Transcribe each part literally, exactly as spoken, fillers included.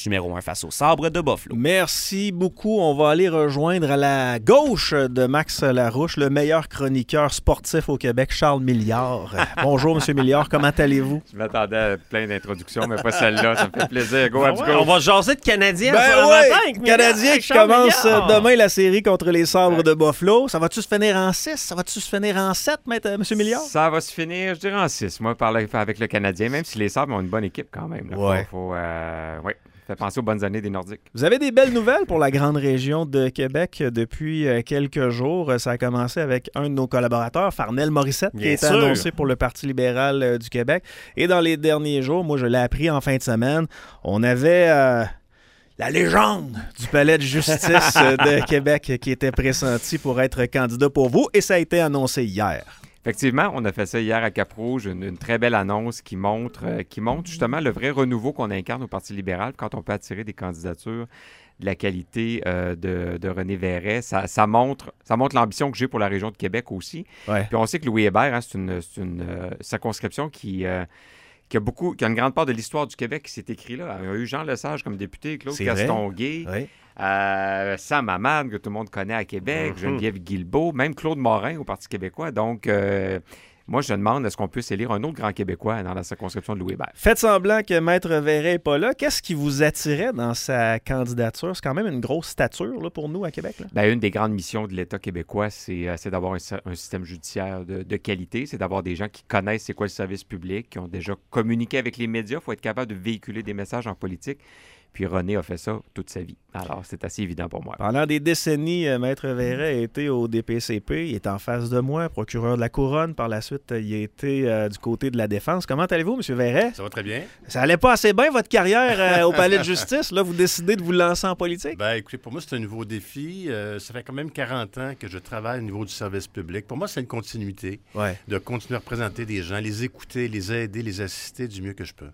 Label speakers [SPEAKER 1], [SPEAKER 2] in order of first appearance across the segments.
[SPEAKER 1] match numéro un face aux Sabres de Buffalo.
[SPEAKER 2] Merci beaucoup. On va aller rejoindre à la gauche de Max Larouche, le meilleur chroniqueur sportif au Québec, Charles Milliard. Bonjour, M. Milliard, comment allez-vous?
[SPEAKER 3] Je m'attendais à plein d'introductions, mais pas celle-là. Ça me fait plaisir. Go,
[SPEAKER 4] Ben
[SPEAKER 3] Abs,
[SPEAKER 4] ouais,
[SPEAKER 3] go.
[SPEAKER 4] on va jaser de Canadiens
[SPEAKER 2] Ben
[SPEAKER 4] ce
[SPEAKER 2] ouais,
[SPEAKER 4] matin.
[SPEAKER 2] Canadien qui
[SPEAKER 4] Charles
[SPEAKER 2] commence
[SPEAKER 4] Milliard.
[SPEAKER 2] demain la série contre les Sabres de Buffalo. Ça va-tu se finir en six? Ça va-tu se finir en sept, M. Milliard?
[SPEAKER 3] Ça va se finir, je dirais, en six. Moi, par le- avec le Canadien, même si les Sabres ont une bonne équipe quand même. Là.
[SPEAKER 2] Ouais.
[SPEAKER 3] Faut, faut, euh, ouais. Fait penser aux bonnes années des Nordiques.
[SPEAKER 2] Vous avez des belles nouvelles pour la grande région de Québec depuis euh, quelques jours. Ça a commencé avec un de nos collaborateurs, Farnell Morissette, qui
[SPEAKER 4] Bien
[SPEAKER 2] a été
[SPEAKER 4] sûr.
[SPEAKER 2] annoncé pour le Parti libéral euh, du Québec. Et dans les derniers jours, moi je l'ai appris en fin de semaine, on avait euh, la légende du palais de justice euh, de Québec qui était pressenti pour être candidat pour vous. Et ça a été annoncé hier.
[SPEAKER 3] Effectivement, on a fait ça hier à Cap-Rouge, une, une très belle annonce qui montre, euh, qui montre justement le vrai renouveau qu'on incarne au Parti libéral quand on peut attirer des candidatures de la qualité euh, de, de René Verret. Ça, ça montre, ça montre l'ambition que j'ai pour la région de Québec aussi.
[SPEAKER 2] Ouais.
[SPEAKER 3] Puis on sait que Louis Hébert, hein, c'est une, c'est une euh, circonscription qui... euh, qui a, beaucoup, qui a une grande part de l'histoire du Québec qui s'est écrit là. Il y a eu Jean Lesage comme député, Claude
[SPEAKER 2] C'est vrai.
[SPEAKER 3] Gaston-Guay,
[SPEAKER 2] Oui.
[SPEAKER 3] euh, Sam Hamad, que tout le monde connaît à Québec,
[SPEAKER 4] Mhm.
[SPEAKER 3] Geneviève Guilbeault, même Claude Morin au Parti québécois. Donc, euh, moi, je demande, est-ce qu'on peut élire un autre grand Québécois dans la circonscription de Louis Hébert?
[SPEAKER 2] Faites semblant que Maître Verret n'est pas là. Qu'est-ce qui vous attirait dans sa candidature? C'est quand même une grosse stature là, pour nous à Québec. Là.
[SPEAKER 3] Bien, une des grandes missions de l'État québécois, c'est, euh, c'est d'avoir un, sy- un système judiciaire de, de qualité. C'est d'avoir des gens qui connaissent c'est quoi le service public, qui ont déjà communiqué avec les médias. Il faut être capable de véhiculer des messages en politique. Puis René a fait ça toute sa vie. Alors, c'est assez évident pour moi.
[SPEAKER 2] Pendant des décennies, euh, Maître Verret a été au D P C P. Il est en face de moi, procureur de la Couronne. Par la suite, euh, il a été euh, du côté de la Défense. Comment allez-vous, M. Verret?
[SPEAKER 5] Ça va très bien.
[SPEAKER 2] Ça allait pas assez bien, votre carrière euh, au Palais de justice. Là, vous décidez de vous lancer en politique?
[SPEAKER 5] Ben, écoutez, pour moi, c'est un nouveau défi. Euh, ça fait quand même quarante ans que je travaille au niveau du service public. Pour moi, c'est une continuité
[SPEAKER 2] Ouais.
[SPEAKER 5] de continuer à représenter des gens, les écouter, les aider, les assister du mieux que je peux.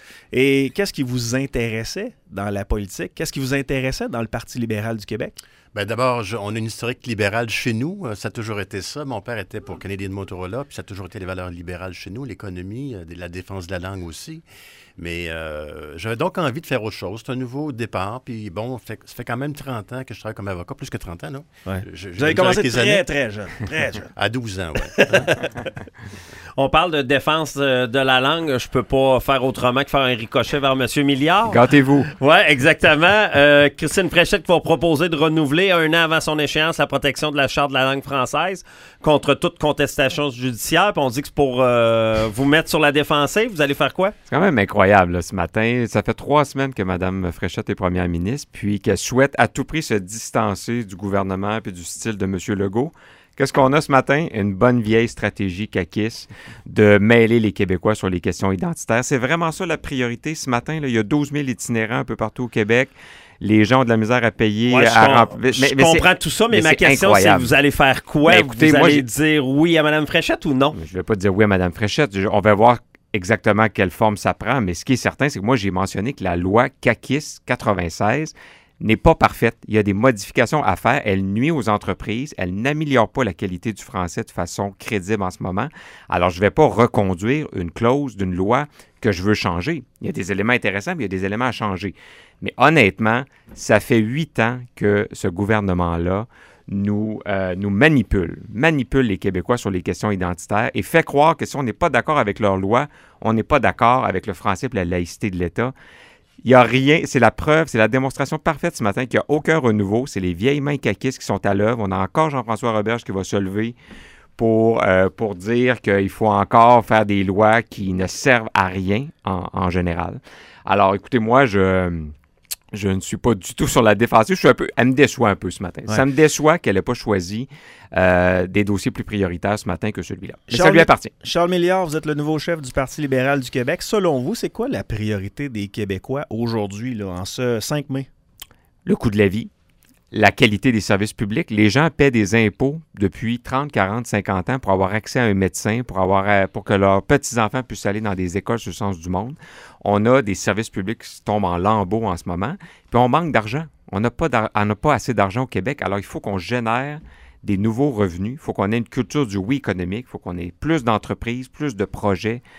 [SPEAKER 2] Et qu'est-ce qui vous intéressait dans la politique? Qu'est-ce qui vous intéressait dans le Parti libéral du Québec?
[SPEAKER 5] Ben, d'abord, je- on a une historique libérale chez nous. Euh, Ça a toujours été ça. Mon père était pour Canadian Motorola, puis ça a toujours été les valeurs libérales chez nous, l'économie, euh, la défense de la langue aussi. Mais euh, j'avais donc envie de faire autre chose. C'est un nouveau départ. Puis bon, fait- ça fait quand même trente ans que je travaille comme avocat, plus que trente ans, non?
[SPEAKER 2] Ouais.
[SPEAKER 5] Je- je-
[SPEAKER 2] Vous avez
[SPEAKER 5] je-
[SPEAKER 2] commencé
[SPEAKER 5] avec les
[SPEAKER 2] très,
[SPEAKER 5] années.
[SPEAKER 2] très jeune. Très jeune.
[SPEAKER 5] À douze ans, oui.
[SPEAKER 4] On parle de défense euh, de la langue. Je peux pas faire autrement que faire un ricochet vers M. Milliard.
[SPEAKER 3] Gâtez-vous.
[SPEAKER 4] Oui, exactement. Euh, Christine Fréchette qui va proposer de renouveler un an avant son échéance la protection de la Charte de la langue française contre toute contestation judiciaire. Puis on dit que c'est pour euh, vous mettre sur la défensive. Vous allez faire quoi?
[SPEAKER 3] C'est quand même incroyable là, ce matin. Ça fait trois semaines que Mme Fréchette est première ministre, puis qu'elle souhaite à tout prix se distancer du gouvernement et du style de M. Legault. Qu'est-ce qu'on a ce matin? Une bonne vieille stratégie caquiste de mêler les Québécois sur les questions identitaires. C'est vraiment ça la priorité ce matin. Là. Il y a douze mille itinérants un peu partout au Québec. Les gens ont de la misère à payer.
[SPEAKER 4] Ouais, je
[SPEAKER 3] à
[SPEAKER 4] com-
[SPEAKER 3] remplir.
[SPEAKER 4] je
[SPEAKER 3] Mais- mais
[SPEAKER 4] comprends
[SPEAKER 3] c'est-
[SPEAKER 4] tout ça, mais,
[SPEAKER 3] mais
[SPEAKER 4] ma
[SPEAKER 3] c'est
[SPEAKER 4] question, c'est
[SPEAKER 3] incroyable.
[SPEAKER 4] vous allez faire quoi?
[SPEAKER 3] Mais écoutez,
[SPEAKER 4] vous
[SPEAKER 3] moi,
[SPEAKER 4] allez
[SPEAKER 3] j'ai-
[SPEAKER 4] dire oui à Mme Fréchette ou non?
[SPEAKER 3] Je ne vais pas dire oui à Mme Fréchette. Je- on va voir exactement quelle forme ça prend. Mais ce qui est certain, c'est que moi, j'ai mentionné que la loi CAQIS quatre-vingt-seize n'est pas parfaite. Il y a des modifications à faire. Elle nuit aux entreprises. Elle n'améliore pas la qualité du français de façon crédible en ce moment. Alors, je ne vais pas reconduire une clause d'une loi que je veux changer. Il y a des éléments intéressants, mais il y a des éléments à changer. Mais honnêtement, ça fait huit ans que ce gouvernement-là nous, euh, nous manipule, manipule les Québécois sur les questions identitaires et fait croire que si on n'est pas d'accord avec leur loi, on n'est pas d'accord avec le français et la laïcité de l'État. Il n'y a rien, c'est la preuve, c'est la démonstration parfaite ce matin qu'il n'y a aucun renouveau. C'est les vieilles mains caquistes qui sont à l'œuvre. On a encore Jean-François Roberge qui va se lever pour, euh, pour dire qu'il faut encore faire des lois qui ne servent à rien en, en général. Alors, écoutez, moi, je... Je ne suis pas du tout sur la défensive. Je suis un peu, elle me déçoit un peu ce matin.
[SPEAKER 2] Ouais.
[SPEAKER 3] Ça me déçoit qu'elle n'ait pas choisi euh, des dossiers plus prioritaires ce matin que celui-là. Mais ça
[SPEAKER 2] Charles-
[SPEAKER 3] lui appartient.
[SPEAKER 2] Charles Milliard, vous êtes le nouveau chef du Parti libéral du Québec. Selon vous, c'est quoi la priorité des Québécois aujourd'hui, là, en ce cinq mai?
[SPEAKER 3] Le coût de la vie, la qualité des services publics. Les gens paient des impôts depuis trente, quarante, cinquante ans pour avoir accès à un médecin, pour, avoir, pour que leurs petits-enfants puissent aller dans des écoles sur le sens du monde. On a des services publics qui tombent en lambeaux en ce moment, puis on manque d'argent. On n'a pas, d'ar- on n'a pas assez d'argent au Québec, alors il faut qu'on génère des nouveaux revenus, il faut qu'on ait une culture du oui économique, il faut qu'on ait plus d'entreprises, plus de projets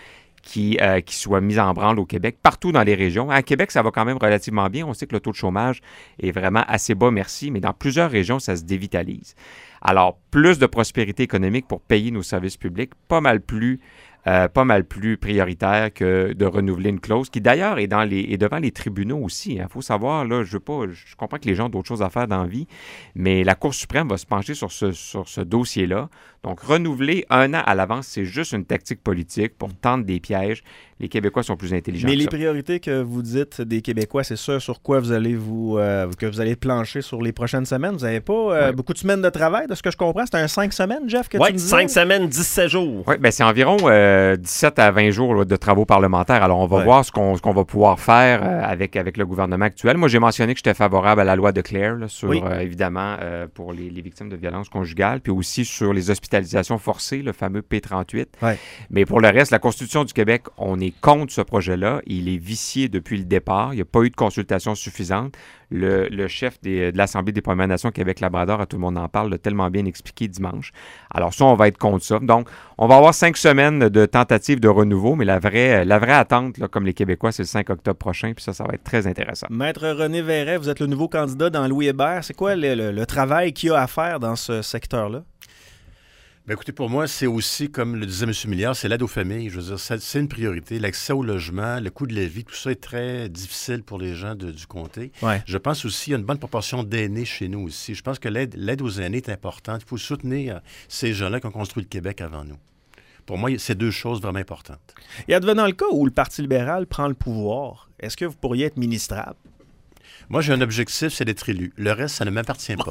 [SPEAKER 3] qui, euh, qui soit mise en branle au Québec, partout dans les régions. À Québec, ça va quand même relativement bien. On sait que le taux de chômage est vraiment assez bas, merci, mais dans plusieurs régions, ça se dévitalise. Alors, plus de prospérité économique pour payer nos services publics, pas mal plus Euh, pas mal plus prioritaire que de renouveler une clause, qui d'ailleurs est, dans les, est devant les tribunaux aussi. Il hein. faut savoir, là, je veux pas, je comprends que les gens ont d'autres choses à faire dans la vie, mais la Cour suprême va se pencher sur ce, sur ce dossier-là. Donc, renouveler un an à l'avance, c'est juste une tactique politique pour tendre des pièges. Les Québécois sont plus intelligents
[SPEAKER 2] Mais
[SPEAKER 3] que
[SPEAKER 2] les
[SPEAKER 3] ça.
[SPEAKER 2] priorités que vous dites des Québécois, c'est ça sur quoi vous allez vous euh, que vous allez plancher sur les prochaines semaines. Vous n'avez pas euh,
[SPEAKER 3] ouais.
[SPEAKER 2] beaucoup de semaines de travail, de ce que je comprends. C'est un cinq semaines, Jeff, que
[SPEAKER 4] ouais,
[SPEAKER 2] tu me disais?
[SPEAKER 4] cinq semaines, dix-sept jours.
[SPEAKER 3] Oui, bien, c'est environ euh, dix-sept à vingt jours là, de travaux parlementaires. Alors, on va
[SPEAKER 2] ouais.
[SPEAKER 3] voir ce qu'on, ce qu'on va pouvoir faire euh, avec, avec le gouvernement actuel. Moi, j'ai mentionné que j'étais favorable à la loi de Claire, là, sur,
[SPEAKER 2] oui.
[SPEAKER 3] euh, évidemment, euh, pour les, les victimes de violences conjugales, puis aussi sur les hospitalisations forcées, le fameux P trente-huit.
[SPEAKER 2] Ouais.
[SPEAKER 3] Mais pour le reste, la Constitution du Québec, on est contre ce projet-là. Il est vicié depuis le départ. Il n'y a pas eu de consultation suffisante. Le, le chef des, de l'Assemblée des Premières Nations Québec-Labrador, à tout le monde en parle, l'a tellement bien expliqué dimanche. Alors ça, on va être contre ça. Donc, on va avoir cinq semaines de tentatives de renouveau, mais la vraie, la vraie attente, là, comme les Québécois, c'est le cinq octobre prochain, puis ça, ça va être très intéressant.
[SPEAKER 2] Maître René Verret, vous êtes le nouveau candidat dans Louis Hébert. C'est quoi le, le, le travail qu'il y a à faire dans ce secteur-là?
[SPEAKER 5] Bien, écoutez, pour moi, c'est aussi, comme le disait M. Milliard, c'est l'aide aux familles. Je veux dire, c'est, c'est une priorité. L'accès au logement, le coût de la vie, tout ça est très difficile pour les gens de, du comté.
[SPEAKER 2] Ouais.
[SPEAKER 5] Je pense aussi qu'il y a une bonne proportion d'aînés chez nous aussi. Je pense que l'aide, l'aide aux aînés est importante. Il faut soutenir ces gens-là qui ont construit le Québec avant nous. Pour moi, c'est deux choses vraiment importantes.
[SPEAKER 2] Et advenant le cas où le Parti libéral prend le pouvoir, est-ce que vous pourriez être ministrable?
[SPEAKER 5] Moi, j'ai un objectif, c'est d'être élu. Le reste, ça ne m'appartient pas.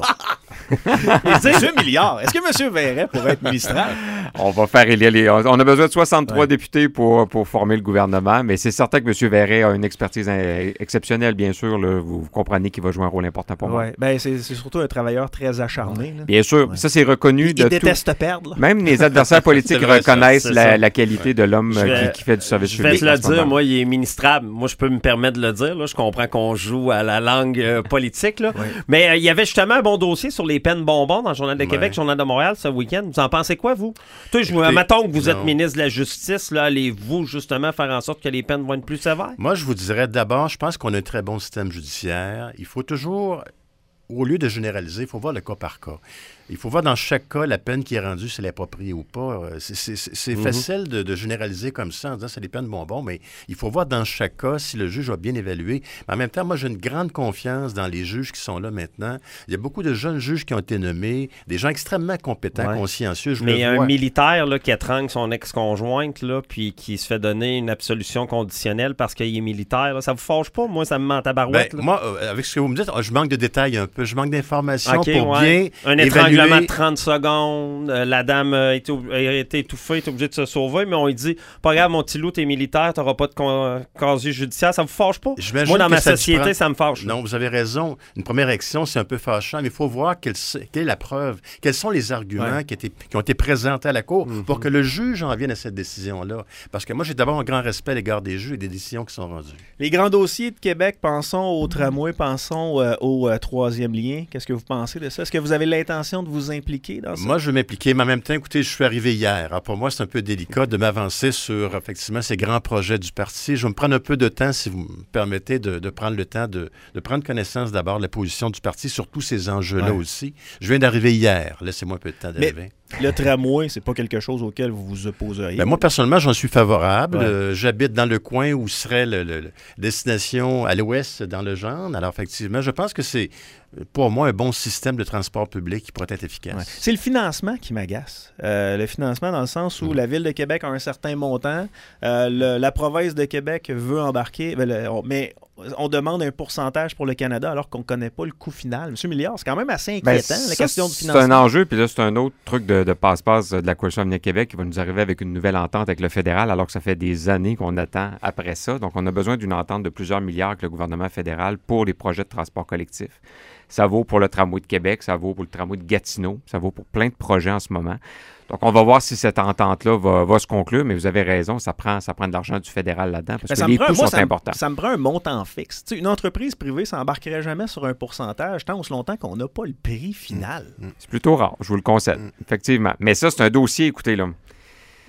[SPEAKER 2] Monsieur Milliard, est-ce que M. Verret pourrait être ministrable?
[SPEAKER 3] On va faire élire les... On a besoin de soixante-trois
[SPEAKER 2] ouais.
[SPEAKER 3] députés pour, pour former le gouvernement, mais c'est certain que M. Verret a une expertise exceptionnelle, bien sûr. Là. Vous, vous comprenez qu'il va jouer un rôle important pour moi.
[SPEAKER 2] Ouais. Ben, c'est, c'est surtout un travailleur très acharné. Là.
[SPEAKER 3] Bien sûr.
[SPEAKER 2] Ouais.
[SPEAKER 3] Ça, c'est reconnu.
[SPEAKER 2] Il,
[SPEAKER 3] de
[SPEAKER 2] il déteste
[SPEAKER 3] tout...
[SPEAKER 2] perdre. Là.
[SPEAKER 3] Même les adversaires politiques
[SPEAKER 5] vrai,
[SPEAKER 3] reconnaissent
[SPEAKER 4] ça,
[SPEAKER 3] la,
[SPEAKER 4] ça.
[SPEAKER 3] la qualité ouais. de l'homme
[SPEAKER 4] vais,
[SPEAKER 3] qui, qui fait du service
[SPEAKER 4] je
[SPEAKER 3] public.
[SPEAKER 4] Je vais te le dire, moi, il est ministrable. Moi, je peux me permettre de le dire. Là. Je comprends qu'on joue à la langue euh, politique. Là. Ouais. Mais euh, il y avait justement un bon dossier sur les peines bonbons dans le Journal de ouais. Québec, Journal de Montréal ce week-end. Vous en pensez quoi, vous? Toi, je Écoutez, mettons que vous non. êtes ministre de la Justice, là, allez-vous justement faire en sorte que les peines vont être plus sévères?
[SPEAKER 5] Moi, je vous dirais d'abord, je pense qu'on a un très bon système judiciaire. Il faut toujours, au lieu de généraliser, il faut voir le cas par cas. Il faut voir dans chaque cas la peine qui est rendue, si elle est appropriée ou pas. C'est, c'est, c'est mm-hmm. facile de, de généraliser comme ça en disant c'est des peines bonbons, mais il faut voir dans chaque cas si le juge a bien évalué. Mais en même temps, moi, j'ai une grande confiance dans les juges qui sont là maintenant. Il y a beaucoup de jeunes juges qui ont été nommés, des gens extrêmement compétents, ouais. consciencieux. Je
[SPEAKER 4] mais il y a
[SPEAKER 5] vois.
[SPEAKER 4] un militaire là, qui étrangle son ex-conjointe, là, puis qui se fait donner une absolution conditionnelle parce qu'il est militaire. Là. Ça vous fâche pas? Moi, ça me ment à tabarouette.
[SPEAKER 5] Ben, moi, euh, avec ce que vous me dites, je manque de détails un peu. Je manque d'informations
[SPEAKER 4] okay,
[SPEAKER 5] pour
[SPEAKER 4] ouais.
[SPEAKER 5] bien
[SPEAKER 4] un
[SPEAKER 5] évaluer.
[SPEAKER 4] étranglement de trente secondes, euh, la dame a été, a été étouffée, est obligée de se sauver, mais on lui dit pas grave, mon petit loup, t'es militaire, t'auras pas de con- casier judiciaire. Ça vous fâche pas?
[SPEAKER 5] J'imagine
[SPEAKER 4] Moi, dans ma
[SPEAKER 5] ça
[SPEAKER 4] société,
[SPEAKER 5] prend...
[SPEAKER 4] ça me fâche.
[SPEAKER 5] Non, vous avez raison. Une première action, c'est un peu fâchant, mais il faut voir quelle, quelle est la preuve. Quels sont les arguments ouais. qui, étaient, qui ont été présentés à la Cour mm-hmm. pour que le juge en vienne à cette décision-là. Parce que moi, j'ai d'abord un grand respect à l'égard des juges et des décisions qui sont rendues.
[SPEAKER 2] Les grands dossiers de Québec, pensons au tramway, pensons euh, au euh, troisième lien. Qu'est-ce que vous pensez de ça? Est-ce que vous avez l'intention de vous impliquer dans ça?
[SPEAKER 5] Moi, je veux m'impliquer, mais en même temps, écoutez, je suis arrivé hier. Alors, pour moi, c'est un peu délicat de m'avancer sur, effectivement, ces grands projets du parti. Je vais me prendre un peu de temps, si vous me permettez, de, de prendre le temps de, de prendre connaissance d'abord de la position du parti sur tous ces enjeux-là ouais. aussi. Je viens d'arriver hier. Laissez-moi un peu de temps d'arriver.
[SPEAKER 2] Mais le tramway, c'est pas quelque chose auquel vous vous opposeriez?
[SPEAKER 5] Ben moi, personnellement, j'en suis favorable. Ouais. Euh, j'habite dans le coin où serait la le, le destination à l'ouest dans le Gendre. Alors, effectivement, je pense que c'est, pour moi, un bon système de transport public qui pourrait être efficace. Ouais.
[SPEAKER 2] C'est le financement qui m'agace. Euh, le financement dans le sens où mmh. la Ville de Québec a un certain montant, euh, le, la province de Québec veut embarquer, ben, le, on, mais on demande un pourcentage pour le Canada alors qu'on ne connaît pas le coût final. Monsieur Milliard, c'est quand même assez inquiétant, ben, la
[SPEAKER 3] ça,
[SPEAKER 2] question du financement.
[SPEAKER 3] C'est un enjeu, puis là, c'est un autre truc de, de passe-passe de la Coalition Avenir Québec qui va nous arriver avec une nouvelle entente avec le fédéral, alors que ça fait des années qu'on attend après ça. Donc, on a besoin d'une entente de plusieurs milliards avec le gouvernement fédéral pour les projets de transport collectif. Ça vaut pour le tramway de Québec, ça vaut pour le tramway de Gatineau, ça vaut pour plein de projets en ce moment. Donc, on va voir si cette entente-là va, va se conclure, mais vous avez raison, ça prend, ça prend de l'argent du fédéral là-dedans parce mais que les coûts sont
[SPEAKER 2] ça
[SPEAKER 3] importants.
[SPEAKER 2] Me, ça me prend un montant fixe. Tu sais, une entreprise privée ne s'embarquerait jamais sur un pourcentage tant aussi longtemps qu'on n'a pas le prix final.
[SPEAKER 3] Mmh. C'est plutôt rare, je vous le concède, mmh. effectivement. Mais ça, c'est un dossier, écoutez, là.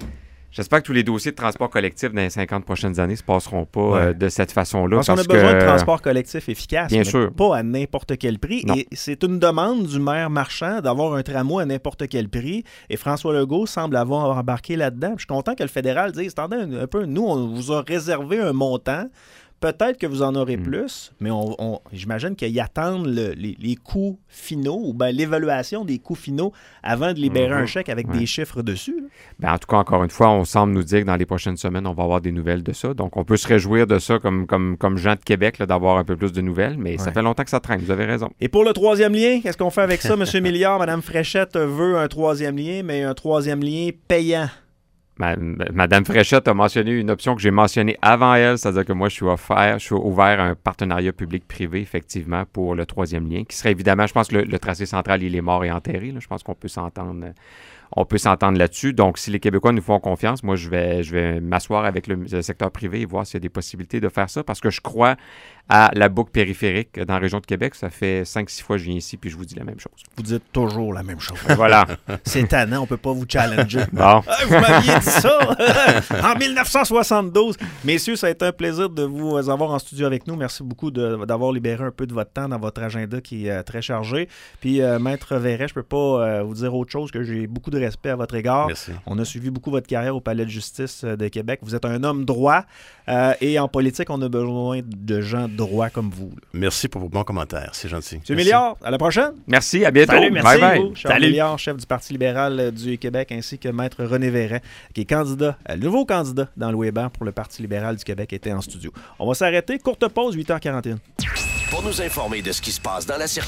[SPEAKER 3] J'espère que tous les dossiers de transport collectif dans les cinquante prochaines années ne se passeront pas
[SPEAKER 2] Ouais.
[SPEAKER 3] euh, de cette façon-là.
[SPEAKER 2] Parce qu'on a
[SPEAKER 3] parce
[SPEAKER 2] besoin
[SPEAKER 3] que-
[SPEAKER 2] de transport collectif efficace,
[SPEAKER 3] Bien
[SPEAKER 2] mais
[SPEAKER 3] sûr.
[SPEAKER 2] pas à n'importe quel prix.
[SPEAKER 3] Non.
[SPEAKER 2] Et c'est une demande du maire Marchand d'avoir un tramway à n'importe quel prix. Et François Legault semble avoir embarqué là-dedans. Puis je suis content que le fédéral dise, attendez un, un peu, nous, on vous a réservé un montant. Peut-être que vous en aurez
[SPEAKER 3] Mm.
[SPEAKER 2] plus, mais on, on- j'imagine qu'ils attendent le- les, les coûts finaux ou bien l'évaluation des coûts finaux avant de libérer
[SPEAKER 3] Mhm.
[SPEAKER 2] un chèque avec
[SPEAKER 3] Ouais.
[SPEAKER 2] des chiffres dessus. là.
[SPEAKER 3] Ben, en tout cas, encore une fois, on semble nous dire que dans les prochaines semaines, on va avoir des nouvelles de ça. Donc, on peut se réjouir de ça comme, comme, comme gens de Québec, là, d'avoir un peu plus de nouvelles, mais ça
[SPEAKER 2] Ouais.
[SPEAKER 3] fait longtemps que ça traîne. Vous avez raison.
[SPEAKER 2] Et pour le troisième lien, qu'est-ce qu'on fait avec ça, M. Milliard? Mme Fréchette veut un troisième lien, mais un troisième lien payant.
[SPEAKER 3] Ma- Madame Fréchette a mentionné une option que j'ai mentionnée avant elle, c'est-à-dire que moi, je suis offert, je suis ouvert à un partenariat public-privé, effectivement, pour le troisième lien, qui serait évidemment, je pense que le, le tracé central, il est mort et enterré. Là. Je pense qu'on peut s'entendre. euh, On peut s'entendre là-dessus. Donc, si les Québécois nous font confiance, moi, je vais, je vais m'asseoir avec le, le secteur privé et voir s'il y a des possibilités de faire ça, parce que je crois à la boucle périphérique dans la région de Québec. Ça fait cinq six fois que je viens ici, puis je vous dis la même chose.
[SPEAKER 2] Vous dites toujours la même chose.
[SPEAKER 3] Voilà.
[SPEAKER 2] C'est tannant, on peut pas vous challenger.
[SPEAKER 3] Bon.
[SPEAKER 2] Ah, vous m'aviez dit ça en mille neuf cent soixante-douze. Messieurs, ça a été un plaisir de vous avoir en studio avec nous. Merci beaucoup de- d'avoir libéré un peu de votre temps dans votre agenda qui est euh, très chargé. Puis, euh, Maître Verret, je peux pas euh, vous dire autre chose que j'ai beaucoup de respect à votre égard.
[SPEAKER 5] Merci.
[SPEAKER 2] On a suivi beaucoup votre carrière au Palais de justice euh, de Québec. Vous êtes un homme droit euh, et en politique, on a besoin de gens droits comme vous. là.
[SPEAKER 5] Merci pour vos bons commentaires. C'est gentil.
[SPEAKER 2] Monsieur
[SPEAKER 5] Merci.
[SPEAKER 2] Milliard, à la prochaine.
[SPEAKER 3] Merci, à bientôt.
[SPEAKER 4] Salut, merci.
[SPEAKER 3] Bye bye.
[SPEAKER 2] Vous, Charles
[SPEAKER 4] Salut.
[SPEAKER 2] Milliard, chef du Parti libéral euh, du Québec, ainsi que Maître René Verret, qui est candidat, euh, le nouveau candidat dans le Weber pour le Parti libéral du Québec, était en studio. On va s'arrêter. Courte pause, huit heures quarante et un.
[SPEAKER 6] Pour nous informer de ce qui se passe dans la circulation.